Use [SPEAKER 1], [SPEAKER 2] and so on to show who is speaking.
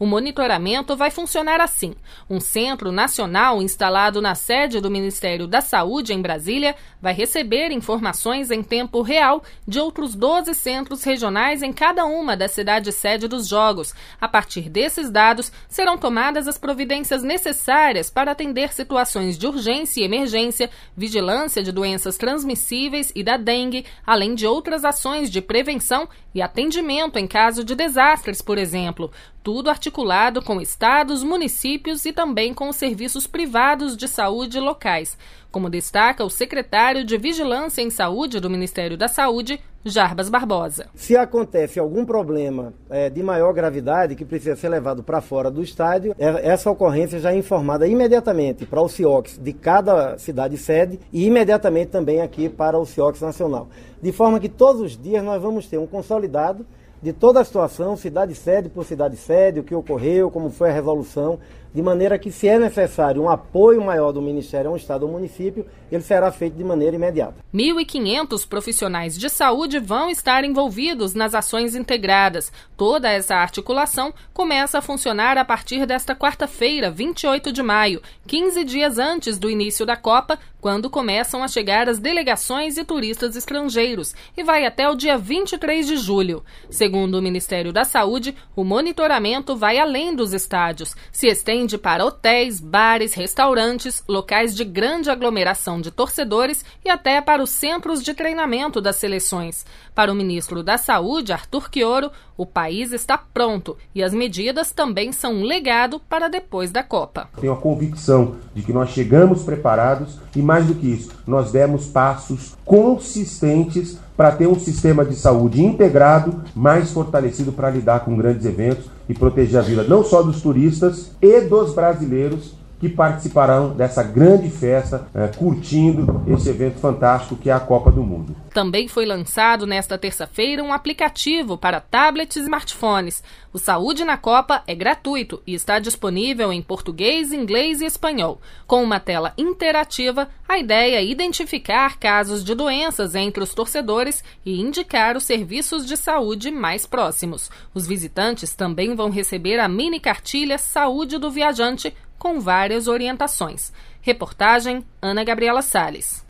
[SPEAKER 1] O monitoramento vai funcionar assim: um centro nacional instalado na sede do Ministério da Saúde, em Brasília, vai receber informações em tempo real de outros 12 centros regionais em cada uma das cidades-sede dos Jogos. A partir desses dados, serão tomadas as providências necessárias para atender situações de urgência e emergência, vigilância de doenças transmissíveis e da dengue, além de outras ações de prevenção e atendimento em caso de desastres, por exemplo. Tudo articulado com estados, municípios e também com os serviços privados de saúde locais, como destaca o secretário de Vigilância em Saúde do Ministério da Saúde, Jarbas Barbosa.
[SPEAKER 2] Se acontece algum problema de maior gravidade que precisa ser levado para fora do estádio, essa ocorrência já é informada imediatamente para o CIOX de cada cidade-sede e imediatamente também aqui para o CIOX nacional. De forma que todos os dias nós vamos ter um consolidado de toda a situação, cidade-sede por cidade-sede, o que ocorreu, como foi a resolução, de maneira que, se é necessário um apoio maior do Ministério a um estado ou município, ele será feito de maneira imediata.
[SPEAKER 1] 1.500 profissionais de saúde vão estar envolvidos nas ações integradas. Toda essa articulação começa a funcionar a partir desta quarta-feira, 28 de maio, 15 dias antes do início da Copa, quando começam a chegar as delegações e turistas estrangeiros, e vai até o dia 23 de julho. Segundo o Ministério da Saúde, o monitoramento vai além dos estádios, se estende para hotéis, bares, restaurantes, locais de grande aglomeração de torcedores e até para os centros de treinamento das seleções. Para o ministro da Saúde, Arthur Quioro, o país está pronto e as medidas também são um legado para depois da Copa.
[SPEAKER 3] Tenho a convicção de que nós chegamos preparados e, mais do que isso, nós demos passos consistentes para ter um sistema de saúde integrado, mais fortalecido para lidar com grandes eventos e proteger a vida não só dos turistas e dos brasileiros que participarão dessa grande festa, curtindo esse evento fantástico que é a Copa do Mundo.
[SPEAKER 1] Também foi lançado nesta terça-feira um aplicativo para tablets e smartphones. O Saúde na Copa é gratuito e está disponível em português, inglês e espanhol. Com uma tela interativa, a ideia é identificar casos de doenças entre os torcedores e indicar os serviços de saúde mais próximos. Os visitantes também vão receber a mini cartilha Saúde do Viajante, com várias orientações. Reportagem Ana Gabriela Salles.